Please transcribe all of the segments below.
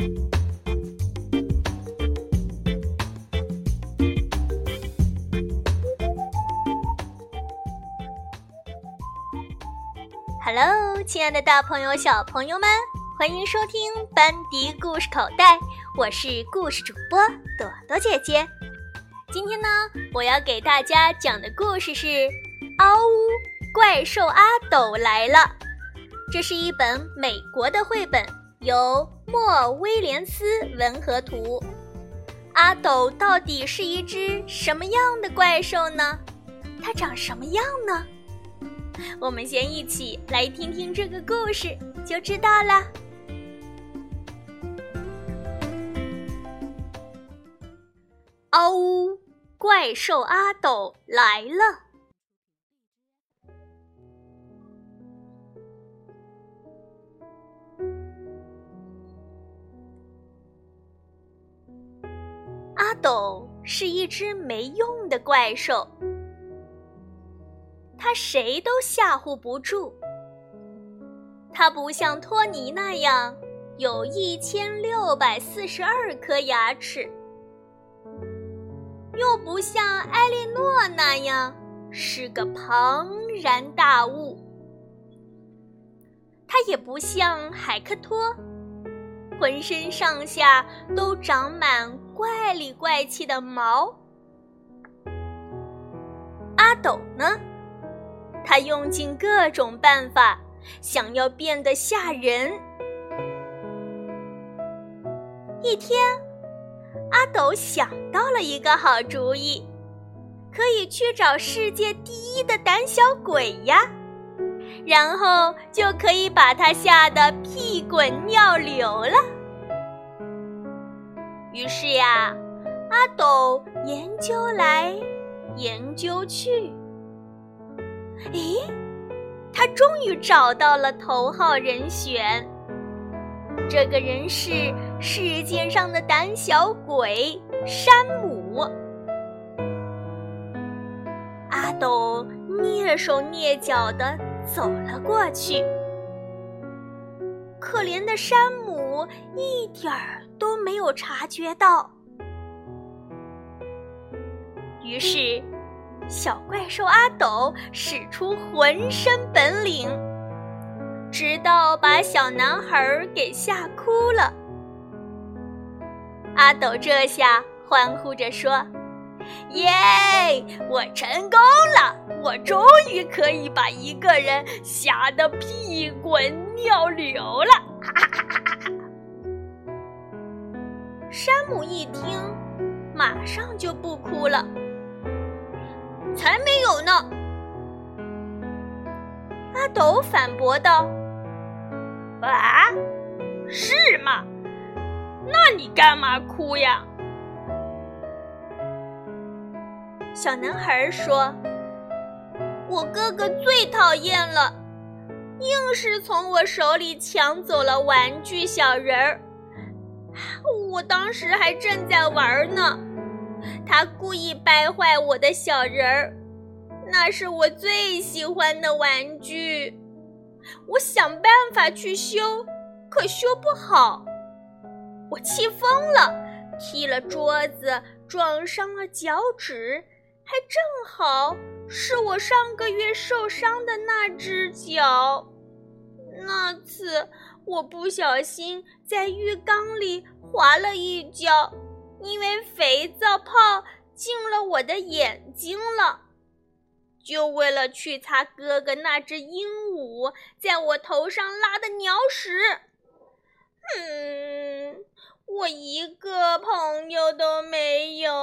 Hello， 亲爱的大朋友、小朋友们，欢迎收听班迪故事口袋，我是故事主播朵朵姐姐。今天呢，我要给大家讲的故事是《嗷呜，怪兽阿斗来了》。这是一本美国的绘本，由莫威廉斯文和图。阿斗到底是一只什么样的怪兽呢？它长什么样呢？我们先一起来听听这个故事就知道了。嗷呜，怪兽阿斗来了。阿斗是一只没用的怪兽，他谁都吓唬不住。他不像托尼那样有1642颗牙齿，又不像埃莉诺那样是个庞然大物。他也不像海克托，浑身上下都长满怪里怪气的毛。阿斗呢？他用尽各种办法，想要变得吓人。一天，阿斗想到了一个好主意，可以去找世界第一的胆小鬼呀，然后就可以把他吓得屁滚尿流了。于是呀，阿斗研究来研究去，咦，他终于找到了头号人选。这个人是世界上的胆小鬼山姆。阿斗蹑手蹑脚地走了过去。可怜的山姆一点儿都没有察觉到。于是小怪兽阿斗使出浑身本领，直到把小男孩给吓哭了。阿斗这下欢呼着说：耶，我成功了，我终于可以把一个人吓得屁滚尿流了。山姆一听，马上就不哭了。才没有呢！阿斗反驳道：啊，是吗？那你干嘛哭呀？小男孩说：我哥哥最讨厌了，硬是从我手里抢走了玩具小人儿。我当时还正在玩呢，他故意掰坏我的小人儿，那是我最喜欢的玩具。我想办法去修，可修不好。我气疯了，踢了桌子，撞伤了脚趾，还正好是我上个月受伤的那只脚。那次我不小心在浴缸里滑了一跤，因为肥皂泡进了我的眼睛了。就为了去擦哥哥那只鹦鹉在我头上拉的鸟屎。我一个朋友都没有。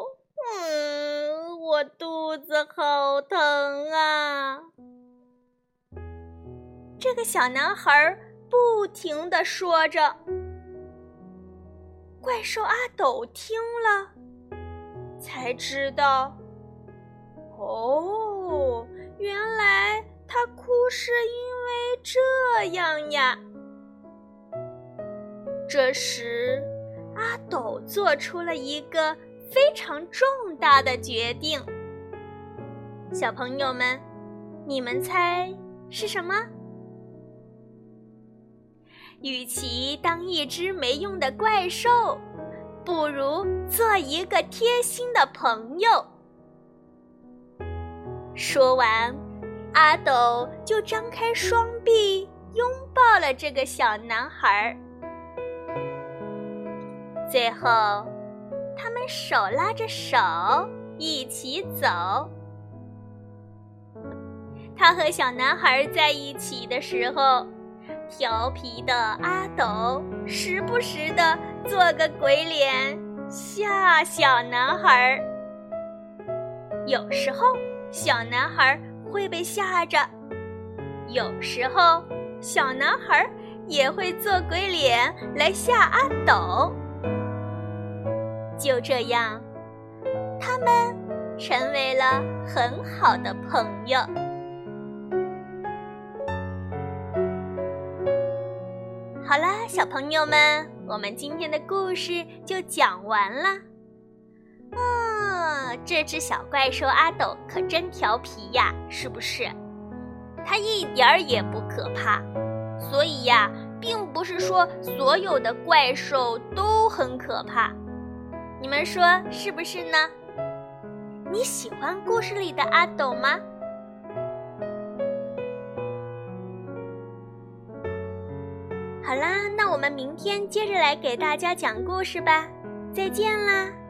我肚子好疼啊。这个小男孩不停地说着。怪兽阿斗听了，才知道，哦，原来他哭是因为这样呀。这时，阿斗做出了一个非常重大的决定。小朋友们，你们猜是什么？ 与其当一只没用的怪兽，不如做一个贴心的朋友。说完，阿斗就张开双臂，拥抱了这个小男孩。最后，他们手拉着手一起走。他和小男孩在一起的时候，调皮的阿斗时不时地做个鬼脸吓小男孩。有时候小男孩会被吓着，有时候小男孩也会做鬼脸来吓阿斗。就这样，他们成为了很好的朋友。好啦，小朋友们，我们今天的故事就讲完了。这只小怪兽阿斗可真调皮呀，是不是？它一点儿也不可怕，所以呀，并不是说所有的怪兽都很可怕。你们说是不是呢？你喜欢故事里的阿斗吗？好啦，那我们明天接着来给大家讲故事吧。再见啦！